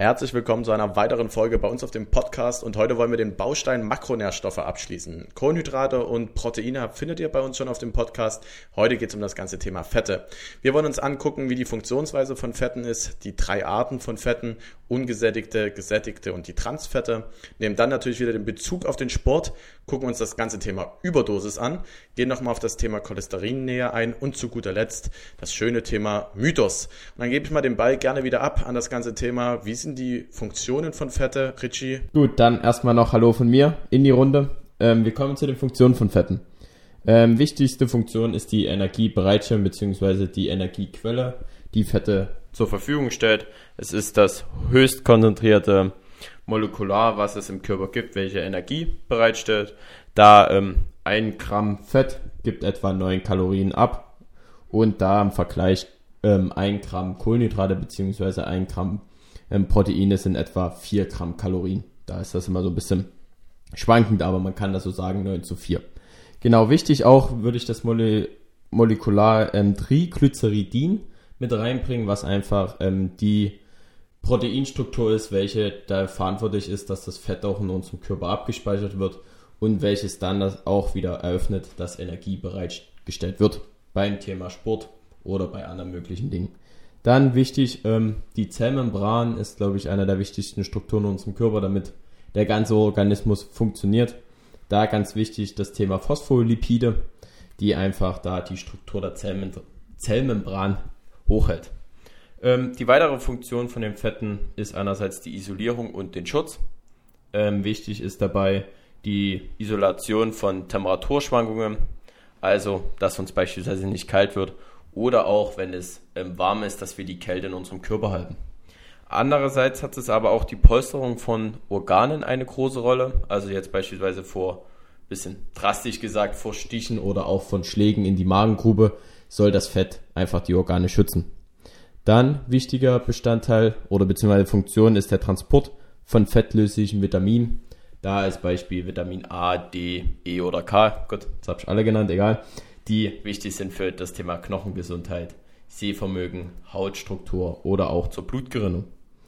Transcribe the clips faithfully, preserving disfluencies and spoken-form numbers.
Herzlich willkommen zu einer weiteren Folge bei uns auf dem Podcast und heute wollen wir den Baustein Makronährstoffe abschließen. Kohlenhydrate und Proteine findet ihr bei uns schon auf dem Podcast. Heute geht es um das ganze Thema Fette. Wir wollen uns angucken, wie die Funktionsweise von Fetten ist, die drei Arten von Fetten, ungesättigte, gesättigte und die Transfette. Nehmen dann natürlich wieder den Bezug auf den Sport, gucken uns das ganze Thema Überdosis an, gehen nochmal auf das Thema Cholesterin näher ein und zu guter Letzt das schöne Thema Mythos. Und dann gebe ich mal den Ball gerne wieder ab an das ganze Thema. Wie sind die Funktionen von Fette, Richie? Gut, dann erstmal noch Hallo von mir in die Runde. Ähm, wir kommen zu den Funktionen von Fetten. Ähm, wichtigste Funktion ist die Energiebereitstellung bzw. die Energiequelle, die Fette zur Verfügung stellt. Es ist das höchst konzentrierte Molekular, was es im Körper gibt, welche Energie bereitstellt. Da ähm, ein Gramm Fett gibt etwa neun Kalorien ab und da im Vergleich ähm, ein Gramm Kohlenhydrate bzw. ein Gramm ähm, Proteine sind etwa vier Gramm Kalorien. Da ist das immer so ein bisschen schwankend, aber man kann das so sagen, neun zu vier. Genau, wichtig auch würde ich das Mole- Molekular ähm, Triglyceridin mit reinbringen, was einfach ähm, die Proteinstruktur ist, welche da verantwortlich ist, dass das Fett auch in unserem Körper abgespeichert wird und welches dann das auch wieder eröffnet, dass Energie bereitgestellt wird beim Thema Sport oder bei anderen möglichen Dingen. Dann wichtig, ähm, die Zellmembran ist, glaube ich, einer der wichtigsten Strukturen in unserem Körper, damit der ganze Organismus funktioniert. Da ganz wichtig das Thema Phospholipide, die einfach da die Struktur der Zellmem- Zellmembran hochhält. Ähm, die weitere Funktion von den Fetten ist einerseits die Isolierung und den Schutz. Ähm, wichtig ist dabei die Isolation von Temperaturschwankungen, also dass uns beispielsweise nicht kalt wird oder auch, wenn es ähm, warm ist, dass wir die Kälte in unserem Körper halten. Andererseits hat es aber auch die Polsterung von Organen eine große Rolle, also jetzt beispielsweise vor, bisschen drastisch gesagt, vor Stichen oder auch von Schlägen in die Magengrube soll das Fett einfach die Organe schützen. Dann wichtiger Bestandteil oder beziehungsweise Funktion ist der Transport von fettlöslichen Vitaminen. Da als Beispiel Vitamin A, D, E oder K, Gott, das habe ich alle genannt, egal, die wichtig sind für das Thema Knochengesundheit, Sehvermögen, Hautstruktur oder auch zur Blutgerinnung.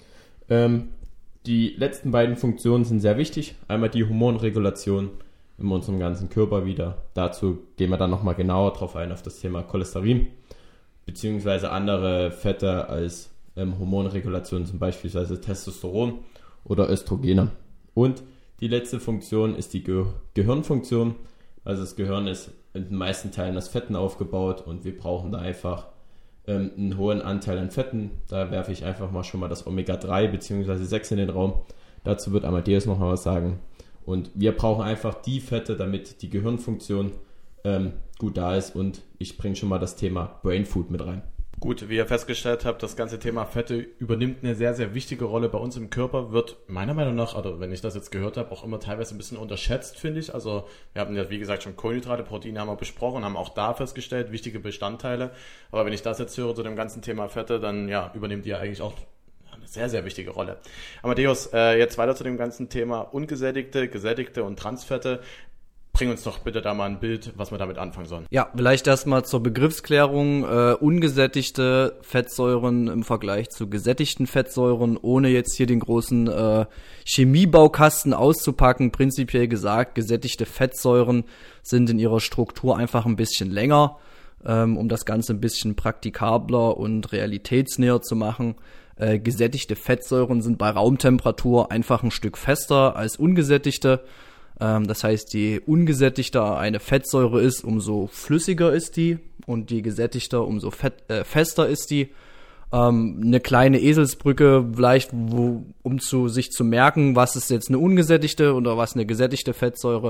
Ähm, die letzten beiden Funktionen sind sehr wichtig. Einmal die Hormonregulation in unserem ganzen Körper wieder. Dazu gehen wir dann nochmal genauer drauf ein, auf das Thema Cholesterin, beziehungsweise andere Fette als ähm, Hormonregulation, zum Beispiel Testosteron oder Östrogene. Und die letzte Funktion ist die Ge- Gehirnfunktion. Also das Gehirn ist in den meisten Teilen aus Fetten aufgebaut und wir brauchen da einfach ähm, einen hohen Anteil an Fetten. Da werfe ich einfach mal schon mal das Omega drei bzw. sechs in den Raum. Dazu wird Amadeus noch mal was sagen. Und wir brauchen einfach die Fette, damit die Gehirnfunktion ähm, gut da ist. Und ich bringe schon mal das Thema Brain Food mit rein. Gut, wie ihr festgestellt habt, das ganze Thema Fette übernimmt eine sehr, sehr wichtige Rolle bei uns im Körper, wird meiner Meinung nach, oder wenn ich das jetzt gehört habe, auch immer teilweise ein bisschen unterschätzt, finde ich. Also wir haben ja, wie gesagt, schon Kohlenhydrate, Proteine haben wir besprochen, haben auch da festgestellt, wichtige Bestandteile. Aber wenn ich das jetzt höre zu dem ganzen Thema Fette, dann ja, übernimmt die ja eigentlich auch eine sehr, sehr wichtige Rolle. Amadeus, äh, jetzt weiter zu dem ganzen Thema ungesättigte, gesättigte und Transfette. Bring uns doch bitte da mal ein Bild, was wir damit anfangen sollen. Ja, vielleicht erstmal zur Begriffsklärung. Äh, ungesättigte Fettsäuren im Vergleich zu gesättigten Fettsäuren, ohne jetzt hier den großen äh, Chemiebaukasten auszupacken. Prinzipiell gesagt, gesättigte Fettsäuren sind in ihrer Struktur einfach ein bisschen länger, ähm, um das Ganze ein bisschen praktikabler und realitätsnäher zu machen. Äh, gesättigte Fettsäuren sind bei Raumtemperatur einfach ein Stück fester als ungesättigte. Das heißt, je ungesättigter eine Fettsäure ist, umso flüssiger ist die und je gesättigter, umso fett, äh, fester ist die. Ähm, eine kleine Eselsbrücke vielleicht, wo, um zu, sich zu merken, was ist jetzt eine ungesättigte oder was eine gesättigte Fettsäure.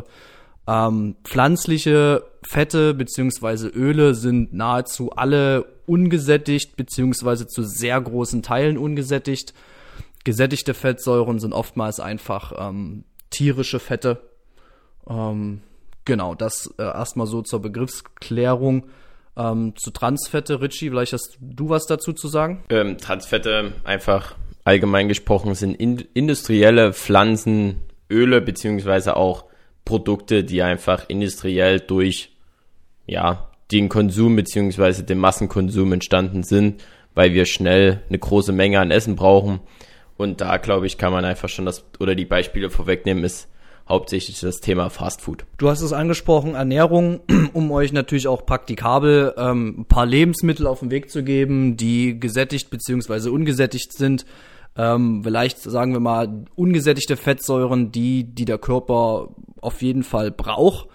Ähm, pflanzliche Fette bzw. Öle sind nahezu alle ungesättigt bzw. zu sehr großen Teilen ungesättigt. Gesättigte Fettsäuren sind oftmals einfach ähm, tierische Fette. Ähm, genau, das äh, erstmal so zur Begriffsklärung. Ähm, zu Transfette, Richie, vielleicht hast du was dazu zu sagen? Ähm, Transfette, einfach allgemein gesprochen, sind in, industrielle Pflanzenöle beziehungsweise auch Produkte, die einfach industriell durch ja den Konsum beziehungsweise den Massenkonsum entstanden sind, weil wir schnell eine große Menge an Essen brauchen Und da, glaube ich, kann man einfach schon das, oder die Beispiele vorwegnehmen, ist hauptsächlich das Thema Fast Food. Du hast es angesprochen, Ernährung, um euch natürlich auch praktikabel ähm, ein paar Lebensmittel auf den Weg zu geben, die gesättigt bzw. ungesättigt sind. Ähm, vielleicht sagen wir mal ungesättigte Fettsäuren, die die der Körper auf jeden Fall braucht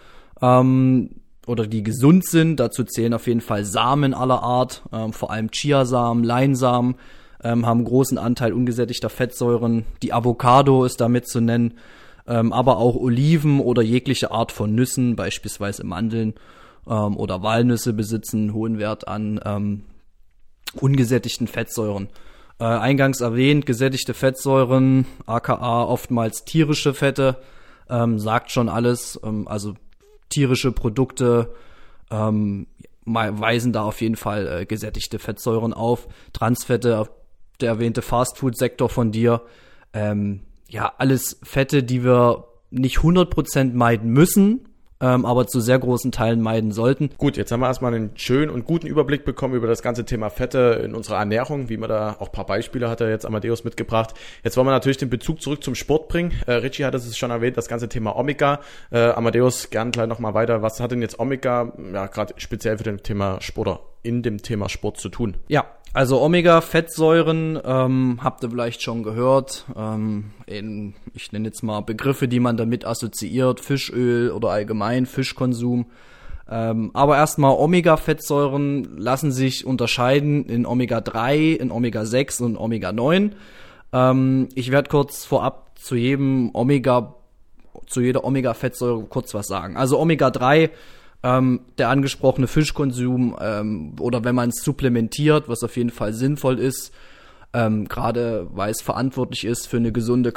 ähm, oder die gesund sind. Dazu zählen auf jeden Fall Samen aller Art, ähm, vor allem Chiasamen, Leinsamen ähm, haben einen großen Anteil ungesättigter Fettsäuren. Die Avocado ist damit zu nennen, ähm, aber auch Oliven oder jegliche Art von Nüssen, beispielsweise Mandeln ähm, oder Walnüsse besitzen einen hohen Wert an ähm, ungesättigten Fettsäuren. Äh, eingangs erwähnt, gesättigte Fettsäuren, aka oftmals tierische Fette, ähm, sagt schon alles. Ähm, also tierische Produkte ähm, weisen da auf jeden Fall äh, gesättigte Fettsäuren auf. Transfette, der erwähnte Fastfood-Sektor von dir, ähm, ja, alles Fette, die wir nicht hundert Prozent meiden müssen, ähm, aber zu sehr großen Teilen meiden sollten. Gut, jetzt haben wir erstmal einen schönen und guten Überblick bekommen über das ganze Thema Fette in unserer Ernährung, wie man da auch ein paar Beispiele hat er jetzt Amadeus mitgebracht. Jetzt wollen wir natürlich den Bezug zurück zum Sport bringen. Äh, Richie hat es schon erwähnt, das ganze Thema Omega. Äh, Amadeus, gern gleich nochmal weiter. Was hat denn jetzt Omega, ja, gerade speziell für das Thema Sport oder in dem Thema Sport zu tun? Ja, also Omega-Fettsäuren ähm, habt ihr vielleicht schon gehört. Ähm, in, ich nenne jetzt mal Begriffe, die man damit assoziiert, Fischöl oder allgemein Fischkonsum. Ähm, aber erstmal Omega-Fettsäuren lassen sich unterscheiden in Omega drei, in Omega sechs und Omega neun. Ähm, ich werde kurz vorab zu jedem Omega, zu jeder Omega-Fettsäure kurz was sagen. Also Omega drei, Ähm, der angesprochene Fischkonsum ähm, oder wenn man es supplementiert, was auf jeden Fall sinnvoll ist, ähm, gerade weil es verantwortlich ist für eine gesunde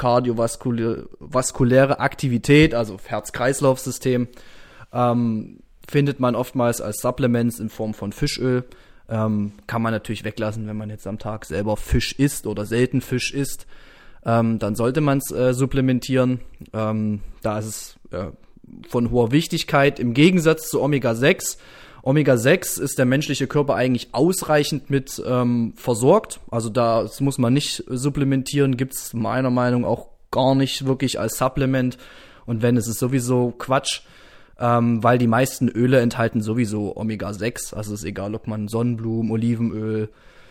kardiovaskuläre Aktivität, also Herz-Kreislauf-System, ähm, findet man oftmals als Supplements in Form von Fischöl. Ähm, kann man natürlich weglassen, wenn man jetzt am Tag selber Fisch isst oder selten Fisch isst. Ähm, dann sollte man es äh, supplementieren. Ähm, da ist es äh, von hoher Wichtigkeit im Gegensatz zu Omega sechs. Omega sechs ist der menschliche Körper eigentlich ausreichend mit ähm, versorgt. Also da das muss man nicht supplementieren, gibt es meiner Meinung nach auch gar nicht wirklich als Supplement. Und wenn, es ist sowieso Quatsch, ähm, weil die meisten Öle enthalten sowieso Omega sechs. Also es ist egal, ob man Sonnenblumen, Olivenöl,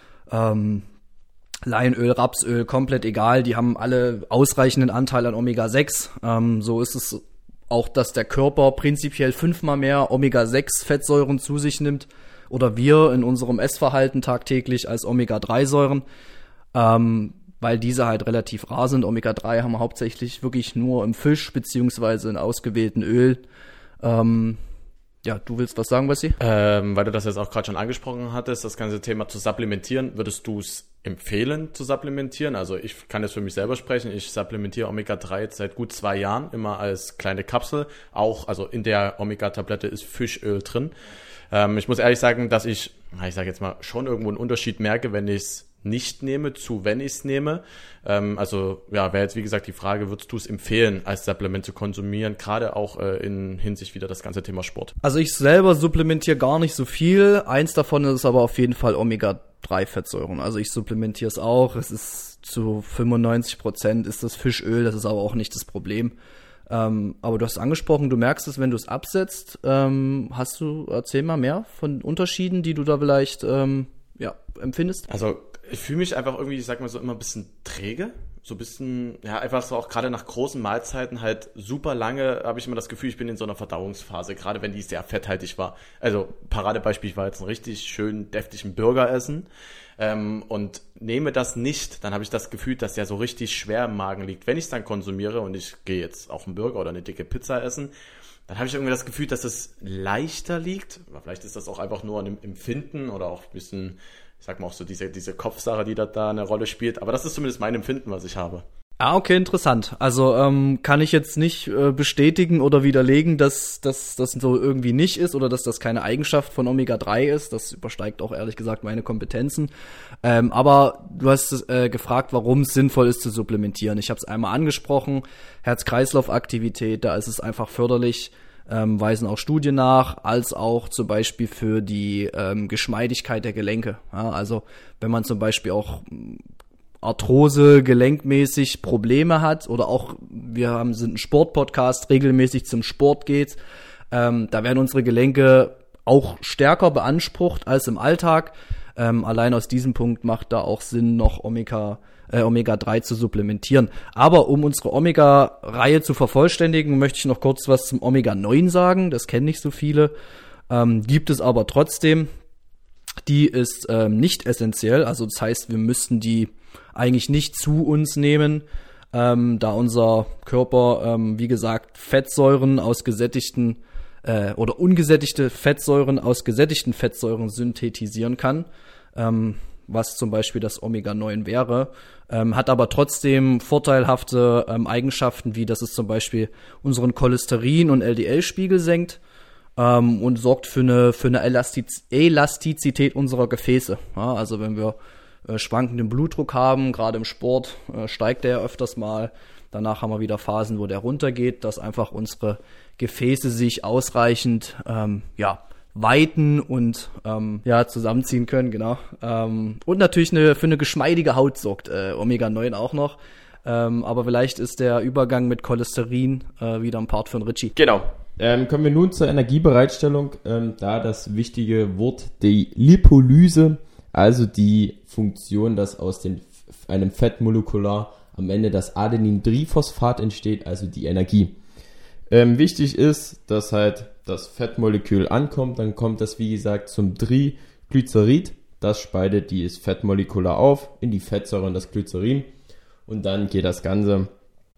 ähm, Leinöl, Rapsöl, komplett egal. Die haben alle ausreichenden Anteil an Omega sechs. Ähm, so ist es auch, dass der Körper prinzipiell fünfmal mehr Omega sechs Fettsäuren zu sich nimmt oder wir in unserem Essverhalten tagtäglich als Omega drei Säuren, ähm, weil diese halt relativ rar sind. Omega drei haben wir hauptsächlich wirklich nur im Fisch beziehungsweise in ausgewählten Öl. Ähm, ja, du willst was sagen, Basti? Ähm, weil du das jetzt auch gerade schon angesprochen hattest, das ganze Thema zu supplementieren, würdest du es empfehlen zu supplementieren? Also ich kann jetzt für mich selber sprechen, ich supplementiere Omega drei jetzt seit gut zwei Jahren, immer als kleine Kapsel, auch, also in der Omega-Tablette ist Fischöl drin. Ähm, ich muss ehrlich sagen, dass ich, ich sage jetzt mal, schon irgendwo einen Unterschied merke, wenn ich es nicht nehme, zu wenn ich es nehme. Ähm, also ja, wäre jetzt wie gesagt die Frage, würdest du es empfehlen, als Supplement zu konsumieren, gerade auch äh, in Hinsicht wieder das ganze Thema Sport? Also ich selber supplementiere gar nicht so viel. Eins davon ist aber auf jeden Fall Omega drei Fettsäuren. Also ich supplementiere es auch. Es ist zu fünfundneunzig Prozent ist das Fischöl, das ist aber auch nicht das Problem. Ähm, aber du hast angesprochen, du merkst es, wenn du es absetzt. Ähm, hast du, erzähl mal mehr von Unterschieden, die du da vielleicht ähm, ja, empfindest? Also ich fühle mich einfach irgendwie, ich sag mal so, immer ein bisschen träge. So ein bisschen, ja, einfach so auch gerade nach großen Mahlzeiten halt super lange habe ich immer das Gefühl, ich bin in so einer Verdauungsphase, gerade wenn die sehr fetthaltig war. Also Paradebeispiel, ich war jetzt einen richtig schön deftigen Burger essen ähm, und nehme das nicht, dann habe ich das Gefühl, dass der so richtig schwer im Magen liegt. Wenn ich es dann konsumiere und ich gehe jetzt auch einen Burger oder eine dicke Pizza essen, dann habe ich irgendwie das Gefühl, dass es leichter liegt. Aber vielleicht ist das auch einfach nur ein Empfinden oder auch ein bisschen, ich sag mal auch so diese, diese Kopfsache, die da, da eine Rolle spielt. Aber das ist zumindest mein Empfinden, was ich habe. Ah, okay, interessant. Also ähm, kann ich jetzt nicht äh, bestätigen oder widerlegen, dass dass das so irgendwie nicht ist oder dass das keine Eigenschaft von Omega drei ist. Das übersteigt auch ehrlich gesagt meine Kompetenzen. Ähm, aber du hast äh, gefragt, warum es sinnvoll ist zu supplementieren. Ich habe es einmal angesprochen, Herz-Kreislauf-Aktivität, da ist es einfach förderlich, ähm, weisen auch Studien nach, als auch zum Beispiel für die ähm, Geschmeidigkeit der Gelenke. Ja, also wenn man zum Beispiel auch Arthrose, gelenkmäßig Probleme hat oder auch, wir haben, sind ein Sportpodcast, regelmäßig zum Sport geht, ähm, da werden unsere Gelenke auch stärker beansprucht als im Alltag. Ähm, allein aus diesem Punkt macht da auch Sinn, noch Omega, äh, Omega drei zu supplementieren. Aber um unsere Omega-Reihe zu vervollständigen, möchte ich noch kurz was zum Omega neun sagen. Das kennen nicht so viele. Ähm, gibt es aber trotzdem. Die ist ähm, nicht essentiell. Also das heißt, wir müssten die eigentlich nicht zu uns nehmen, ähm, da unser Körper, ähm, wie gesagt, Fettsäuren aus gesättigten äh, oder ungesättigte Fettsäuren aus gesättigten Fettsäuren synthetisieren kann, ähm, was zum Beispiel das Omega neun wäre, ähm, hat aber trotzdem vorteilhafte ähm, Eigenschaften, wie dass es zum Beispiel unseren Cholesterin- und L D L-Spiegel senkt ähm, und sorgt für eine für eine Elastiz- Elastizität unserer Gefäße. Ja, also wenn wir äh, schwankenden Blutdruck haben, gerade im Sport äh, steigt der ja öfters mal. Danach haben wir wieder Phasen, wo der runtergeht, dass einfach unsere Gefäße sich ausreichend ähm, ja, weiten und ähm, ja, zusammenziehen können, genau. Ähm, und natürlich eine, für eine geschmeidige Haut sorgt äh, Omega neun auch noch. Ähm, aber vielleicht ist der Übergang mit Cholesterin äh, wieder ein Part von Richie. Genau. Ähm, kommen wir nun zur Energiebereitstellung. Ähm, da das wichtige Wort die Lipolyse, also die Funktion, dass aus den, einem Fettmolekular am Ende das Adenin-Triphosphat entsteht, also die Energie. Ähm, wichtig ist, dass halt das Fettmolekül ankommt, dann kommt das wie gesagt zum Triglycerid, das spaltet dieses Fettmolekular auf in die Fettsäure und das Glycerin und dann geht das ganze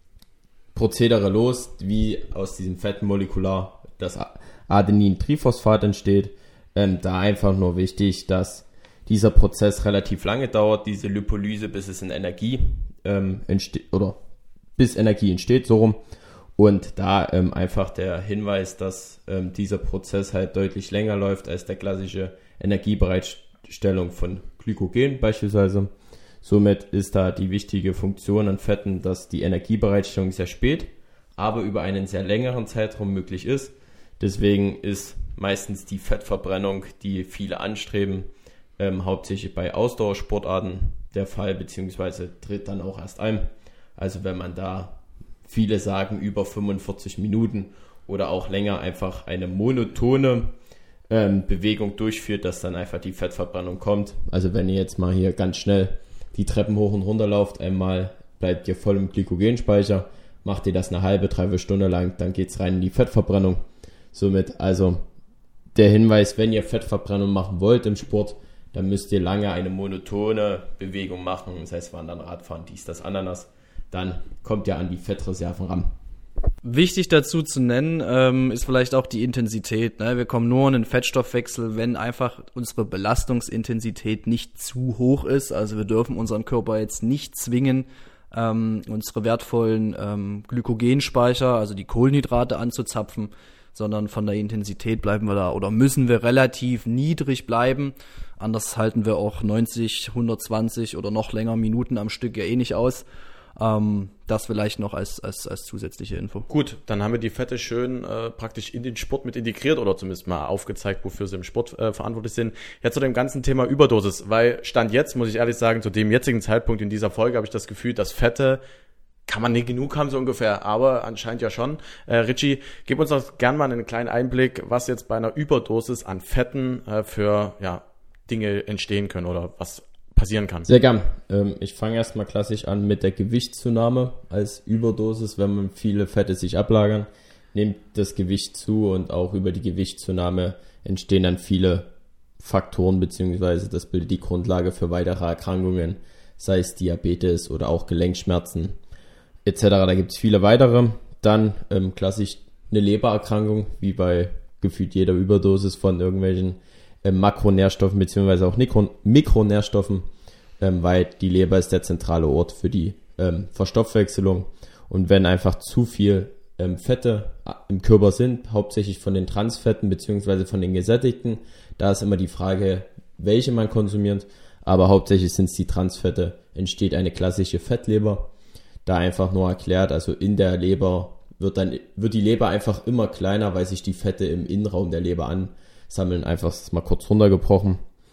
Prozedere los, wie aus diesem Fettmolekular das Adenin-Triphosphat entsteht. Ähm, da einfach nur wichtig, dass dieser Prozess relativ lange dauert, diese Lipolyse, bis es in Energie ähm, entsteht oder bis Energie entsteht, so rum. Und da ähm, einfach der Hinweis, dass ähm, dieser Prozess halt deutlich länger läuft als der klassische Energiebereitstellung von Glykogen beispielsweise. Somit ist da die wichtige Funktion an Fetten, dass die Energiebereitstellung sehr spät, aber über einen sehr längeren Zeitraum möglich ist. Deswegen ist meistens die Fettverbrennung, die viele anstreben, ähm, hauptsächlich bei Ausdauersportarten der Fall, beziehungsweise tritt dann auch erst ein. Also wenn man da, viele sagen über fünfundvierzig Minuten oder auch länger, einfach eine monotone ähm, Bewegung durchführt, dass dann einfach die Fettverbrennung kommt. Also wenn ihr jetzt mal hier ganz schnell die Treppen hoch und runter lauft, einmal bleibt ihr voll im Glykogenspeicher, macht ihr das eine halbe, dreiviertel Stunde lang, dann geht's rein in die Fettverbrennung. Somit also der Hinweis, wenn ihr Fettverbrennung machen wollt im Sport, dann müsst ihr lange eine monotone Bewegung machen, das heißt Wandern, Radfahren, dies, das, Ananas, dann kommt ihr an die Fettreserven ran. Wichtig dazu zu nennen ähm, ist vielleicht auch die Intensität. Ne? Wir kommen nur in den Fettstoffwechsel, wenn einfach unsere Belastungsintensität nicht zu hoch ist. Also wir dürfen unseren Körper jetzt nicht zwingen, ähm, unsere wertvollen ähm, Glykogenspeicher, also die Kohlenhydrate anzuzapfen, sondern von der Intensität bleiben wir da oder müssen wir relativ niedrig bleiben. Anders halten wir auch neunzig, hundertzwanzig oder noch länger Minuten am Stück ja eh nicht aus. Ähm, das vielleicht noch als, als, als zusätzliche Info. Gut, dann haben wir die Fette schön äh, praktisch in den Sport mit integriert oder zumindest mal aufgezeigt, wofür sie im Sport äh, verantwortlich sind. Jetzt zu dem ganzen Thema Überdosis, weil Stand jetzt, muss ich ehrlich sagen, zu dem jetzigen Zeitpunkt in dieser Folge habe ich das Gefühl, dass Fette kann man nicht genug haben, so ungefähr, aber anscheinend ja schon. Äh, Richie, gib uns doch gern mal einen kleinen Einblick, was jetzt bei einer Überdosis an Fetten äh, für ja, Dinge entstehen können oder was passieren kann. Sehr gern. Ähm, ich fange erstmal klassisch an mit der Gewichtszunahme als Überdosis. Wenn man viele Fette sich ablagern, nimmt das Gewicht zu und auch über die Gewichtszunahme entstehen dann viele Faktoren, beziehungsweise das bildet die Grundlage für weitere Erkrankungen, sei es Diabetes oder auch Gelenkschmerzen et cetera. Da gibt es viele weitere. Dann ähm, klassisch eine Lebererkrankung, wie bei gefühlt jeder Überdosis von irgendwelchen ähm, Makronährstoffen beziehungsweise auch Mikro- Mikronährstoffen, ähm, weil die Leber ist der zentrale Ort für die ähm, Verstoffwechselung. Und wenn einfach zu viel ähm, Fette im Körper sind, hauptsächlich von den Transfetten beziehungsweise von den gesättigten, da ist immer die Frage, welche man konsumiert, aber hauptsächlich sind es die Transfette, entsteht eine klassische Fettleber. Da einfach nur erklärt, also in der Leber wird dann wird die Leber einfach immer kleiner, weil sich die Fette im Innenraum der Leber ansammeln, einfach mal kurz runtergebrochen.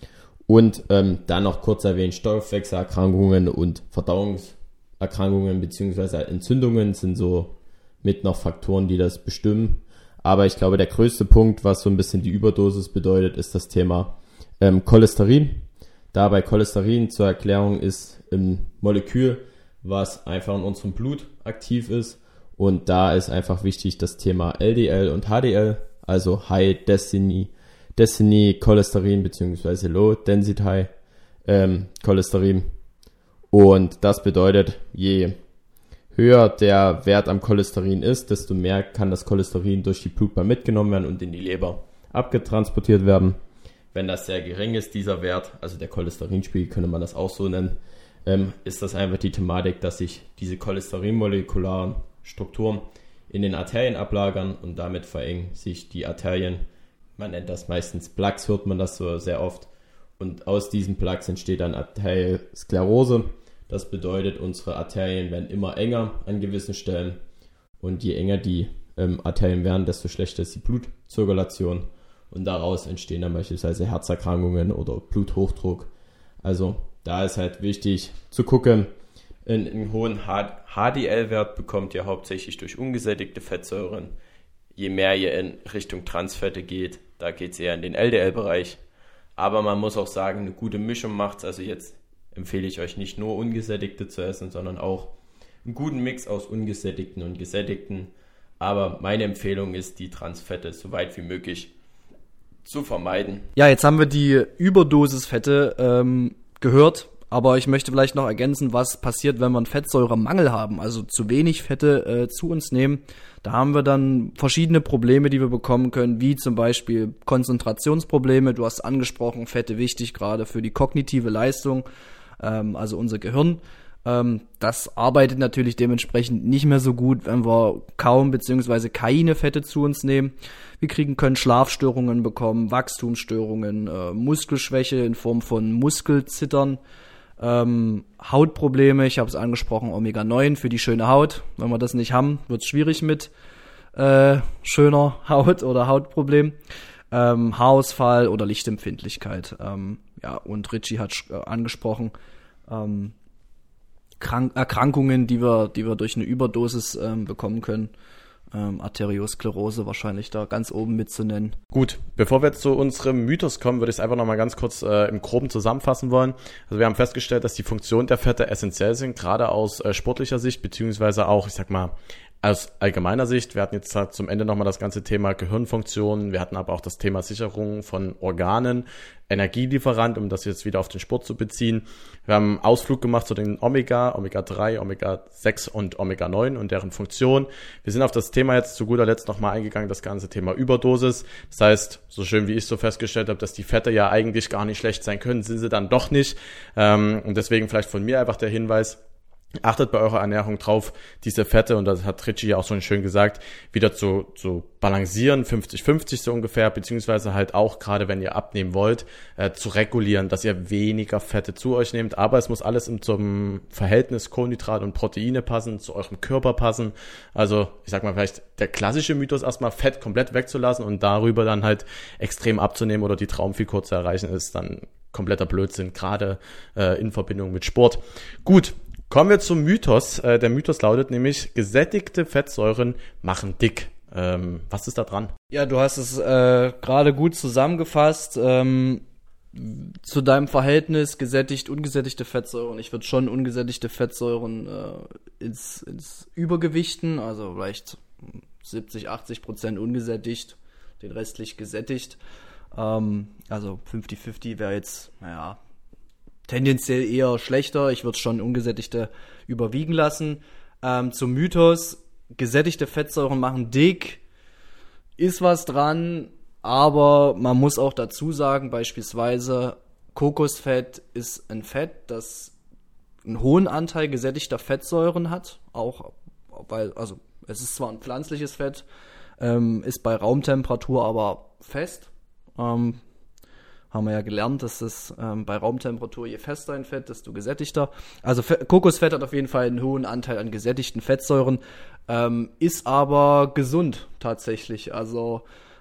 Und ähm, dann noch kurz erwähnt, Stoffwechselerkrankungen und Verdauungserkrankungen bzw. Entzündungen sind so mit noch Faktoren, die das bestimmen. Aber ich glaube, der größte Punkt, was so ein bisschen die Überdosis bedeutet, ist das Thema ähm, Cholesterin. Da bei Cholesterin zur Erklärung ist ein Molekül, was einfach in unserem Blut aktiv ist. Und da ist einfach wichtig das Thema L D L und H D L, also High Density, Density Cholesterin bzw. Low Density ähm, Cholesterin. Und das bedeutet, je höher der Wert am Cholesterin ist, desto mehr kann das Cholesterin durch die Blutbahn mitgenommen werden und in die Leber abgetransportiert werden. Wenn das sehr gering ist, dieser Wert, also der Cholesterinspiegel, könnte man das auch so nennen, ähm, ist das einfach die Thematik, dass sich diese cholesterinmolekularen Strukturen in den Arterien ablagern und damit verengen sich die Arterien. Man nennt das meistens Plaques, hört man das so sehr oft. Und aus diesen Plaques entsteht dann Arteriosklerose. Das bedeutet, unsere Arterien werden immer enger an gewissen Stellen. Und je enger die ähm, Arterien werden, desto schlechter ist die Blutzirkulation. Und daraus entstehen dann beispielsweise Herzerkrankungen oder Bluthochdruck. Also da ist halt wichtig zu gucken, einen hohen H D L-Wert bekommt ihr hauptsächlich durch ungesättigte Fettsäuren. Je mehr ihr in Richtung Transfette geht, da geht es eher in den L D L-Bereich. Aber man muss auch sagen, eine gute Mischung macht's. Also jetzt empfehle ich euch nicht nur ungesättigte zu essen, sondern auch einen guten Mix aus ungesättigten und gesättigten. Aber meine Empfehlung ist, die Transfette so weit wie möglich zu vermeiden. Ja, jetzt haben wir die Überdosisfette ähm, gehört, aber ich möchte vielleicht noch ergänzen, was passiert, wenn wir einen Fettsäuremangel haben, also zu wenig Fette äh, zu uns nehmen. Da haben wir dann verschiedene Probleme, die wir bekommen können, wie zum Beispiel Konzentrationsprobleme. Du hast angesprochen, Fette wichtig, gerade für die kognitive Leistung, ähm, also unser Gehirn. Ähm, das arbeitet natürlich dementsprechend nicht mehr so gut, wenn wir kaum bzw. keine Fette zu uns nehmen. Wir kriegen können Schlafstörungen bekommen, Wachstumsstörungen, äh, Muskelschwäche in Form von Muskelzittern, ähm, Hautprobleme, ich habe es angesprochen, Omega neun für die schöne Haut. Wenn wir das nicht haben, wird es schwierig mit äh, schöner Haut oder Hautproblem. Ähm, Haarausfall oder Lichtempfindlichkeit. Ähm, ja, und Richie hat äh, angesprochen, ähm, Krank- Erkrankungen, die wir, die wir durch eine Überdosis ähm, bekommen können. Ähm, Arteriosklerose wahrscheinlich da ganz oben mitzunennen. Gut, bevor wir jetzt zu unserem Mythos kommen, würde ich es einfach nochmal ganz kurz äh, im Groben zusammenfassen wollen. Also wir haben festgestellt, dass die Funktionen der Fette essentiell sind, gerade aus äh, sportlicher Sicht, beziehungsweise auch, ich sag mal, aus allgemeiner Sicht. Wir hatten jetzt halt zum Ende nochmal das ganze Thema Gehirnfunktionen, wir hatten aber auch das Thema Sicherung von Organen, Energielieferant, um das jetzt wieder auf den Sport zu beziehen. Wir haben einen Ausflug gemacht zu den Omega, Omega drei, Omega sechs und Omega neun und deren Funktion. Wir sind auf das Thema jetzt zu guter Letzt nochmal eingegangen, das ganze Thema Überdosis. Das heißt, so schön wie ich so festgestellt habe, dass die Fette ja eigentlich gar nicht schlecht sein können, sind sie dann doch nicht. Und deswegen vielleicht von mir einfach der Hinweis, achtet bei eurer Ernährung drauf, diese Fette, und das hat Richie ja auch so schön gesagt, wieder zu, zu balancieren, fünfzig fünfzig so ungefähr, beziehungsweise halt auch, gerade wenn ihr abnehmen wollt, äh, zu regulieren, dass ihr weniger Fette zu euch nehmt, aber es muss alles im, zum Verhältnis Kohlenhydrat und Proteine passen, zu eurem Körper passen. Also, ich sag mal, vielleicht der klassische Mythos erstmal, Fett komplett wegzulassen und darüber dann halt extrem abzunehmen oder die Traumfigur zu erreichen, ist dann kompletter Blödsinn, gerade äh, in Verbindung mit Sport. Gut. Kommen wir zum Mythos. Äh, der Mythos lautet nämlich, gesättigte Fettsäuren machen dick. Ähm, was ist da dran? Ja, du hast es äh, gerade gut zusammengefasst. Ähm, zu deinem Verhältnis gesättigt, ungesättigte Fettsäuren. Ich würde schon ungesättigte Fettsäuren äh, ins, ins Übergewichten, also vielleicht siebzig, achtzig Prozent ungesättigt, den restlich gesättigt. Ähm, also fünfzig fünfzig wäre jetzt, naja, tendenziell eher schlechter. Ich würde schon ungesättigte überwiegen lassen. Ähm, zum Mythos, gesättigte Fettsäuren machen dick, ist was dran, aber man muss auch dazu sagen, beispielsweise Kokosfett ist ein Fett, das einen hohen Anteil gesättigter Fettsäuren hat, auch weil, also es ist zwar ein pflanzliches Fett, ähm, ist bei Raumtemperatur aber fest. Ähm, haben wir ja gelernt, dass das ähm, bei Raumtemperatur, je fester ein Fett, desto gesättigter. Also Fe- Kokosfett hat auf jeden Fall einen hohen Anteil an gesättigten Fettsäuren, ähm, ist aber gesund tatsächlich. Also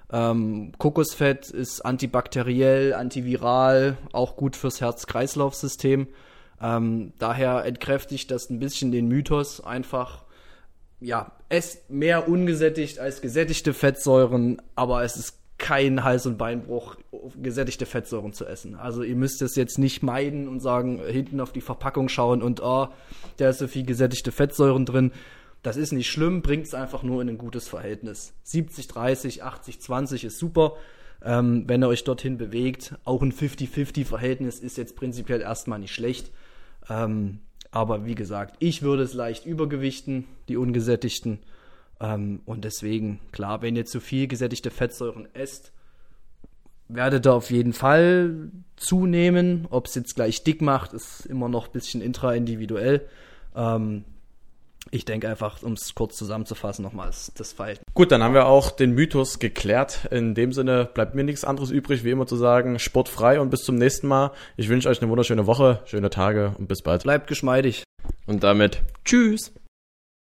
Ähm, Kokosfett ist antibakteriell, antiviral, auch gut fürs Herz-Kreislauf-System. Ähm, daher entkräftigt das ein bisschen den Mythos, einfach, ja, esst mehr ungesättigt als gesättigte Fettsäuren, aber es ist kein Hals- und Beinbruch, gesättigte Fettsäuren zu essen. Also ihr müsst es jetzt nicht meiden und sagen, hinten auf die Verpackung schauen und oh, da ist so viel gesättigte Fettsäuren drin. Das ist nicht schlimm, bringt es einfach nur in ein gutes Verhältnis. siebzig dreißig, achtzig zwanzig ist super, ähm, wenn ihr euch dorthin bewegt. Auch ein fünfzig fünfzig Verhältnis ist jetzt prinzipiell erstmal nicht schlecht. Ähm, aber wie gesagt, ich würde es leicht übergewichten, die ungesättigten. Ähm, und deswegen, klar, wenn ihr zu viel gesättigte Fettsäuren esst, werdet ihr auf jeden Fall zunehmen. Ob es jetzt gleich dick macht, ist immer noch ein bisschen intraindividuell. Ähm, ich denke einfach, um es kurz zusammenzufassen, nochmals das Verhältnis. Gut, dann haben wir auch den Mythos geklärt. In dem Sinne bleibt mir nichts anderes übrig, wie immer zu sagen, sportfrei und bis zum nächsten Mal. Ich wünsche euch eine wunderschöne Woche, schöne Tage und bis bald. Bleibt geschmeidig. Und damit Tschüss.